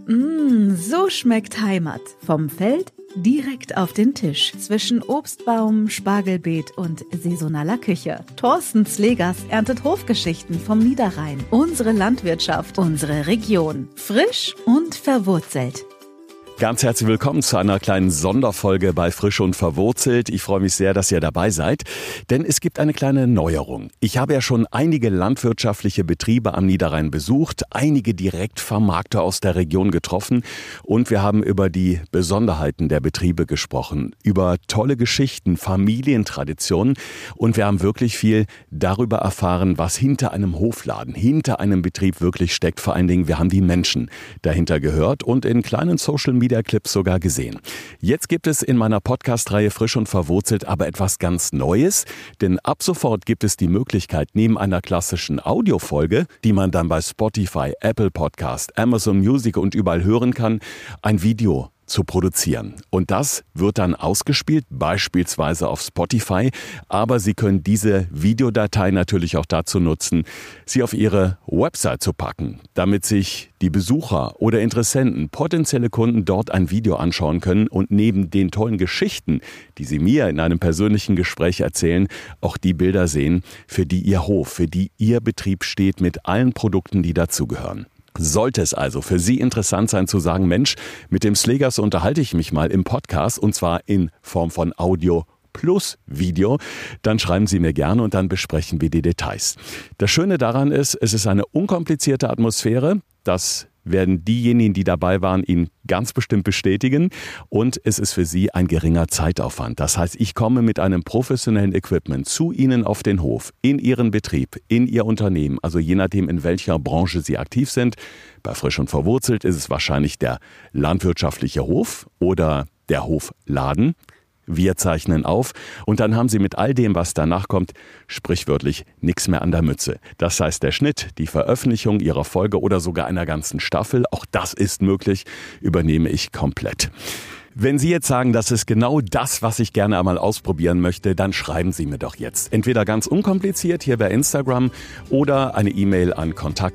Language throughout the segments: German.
So schmeckt Heimat. Vom Feld direkt auf den Tisch. Zwischen Obstbaum, Spargelbeet und saisonaler Küche. Thorsten Slegers erntet Hofgeschichten vom Niederrhein. Unsere Landwirtschaft, unsere Region. Frisch und verwurzelt. Ganz herzlich willkommen zu einer kleinen Sonderfolge bei Frisch und Verwurzelt. Ich freue mich sehr, dass ihr dabei seid, denn es gibt eine kleine Neuerung. Ich habe ja schon einige landwirtschaftliche Betriebe am Niederrhein besucht, einige Direktvermarkter aus der Region getroffen und wir haben über die Besonderheiten der Betriebe gesprochen, über tolle Geschichten, Familientraditionen und wir haben wirklich viel darüber erfahren, was hinter einem Hofladen, hinter einem Betrieb wirklich steckt. Vor allen Dingen, wir haben die Menschen dahinter gehört und in kleinen Social-Media-Clips sogar gesehen. Jetzt gibt es in meiner Podcast-Reihe Frisch und Verwurzelt aber etwas ganz Neues, denn ab sofort gibt es die Möglichkeit, neben einer klassischen Audiofolge, die man dann bei Spotify, Apple Podcast, Amazon Music und überall hören kann, ein Video zu produzieren. Und das wird dann ausgespielt, beispielsweise auf Spotify. Aber Sie können diese Videodatei natürlich auch dazu nutzen, sie auf Ihre Website zu packen, damit sich die Besucher oder Interessenten, potenzielle Kunden dort ein Video anschauen können und neben den tollen Geschichten, die Sie mir in einem persönlichen Gespräch erzählen, auch die Bilder sehen, für die Ihr Hof, für die Ihr Betrieb steht mit allen Produkten, die dazugehören. Sollte es also für Sie interessant sein zu sagen, Mensch, mit dem Slegers unterhalte ich mich mal im Podcast und zwar in Form von Audio plus Video, dann schreiben Sie mir gerne und dann besprechen wir die Details. Das Schöne daran ist, es ist eine unkomplizierte Atmosphäre, das werden diejenigen, die dabei waren, Ihnen ganz bestimmt bestätigen. Und es ist für Sie ein geringer Zeitaufwand. Das heißt, ich komme mit einem professionellen Equipment zu Ihnen auf den Hof, in Ihren Betrieb, in Ihr Unternehmen, also je nachdem, in welcher Branche Sie aktiv sind. Bei Frisch und Verwurzelt ist es wahrscheinlich der landwirtschaftliche Hof oder der Hofladen. Wir zeichnen auf und dann haben Sie mit all dem, was danach kommt, sprichwörtlich nichts mehr an der Mütze. Das heißt, der Schnitt, die Veröffentlichung Ihrer Folge oder sogar einer ganzen Staffel, auch das ist möglich, übernehme ich komplett. Wenn Sie jetzt sagen, das ist genau das, was ich gerne einmal ausprobieren möchte, dann schreiben Sie mir doch jetzt. Entweder ganz unkompliziert hier bei Instagram oder eine E-Mail an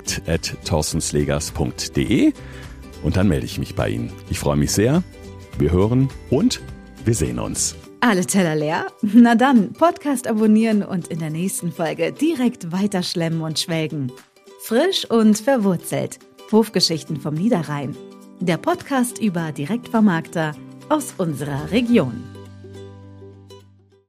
kontakt@thorstenslegers.de und dann melde ich mich bei Ihnen. Ich freue mich sehr. Wir hören und wir sehen uns. Alle Teller leer? Na dann, Podcast abonnieren und in der nächsten Folge direkt weiterschlemmen und schwelgen. Frisch und verwurzelt. Hofgeschichten vom Niederrhein. Der Podcast über Direktvermarkter aus unserer Region.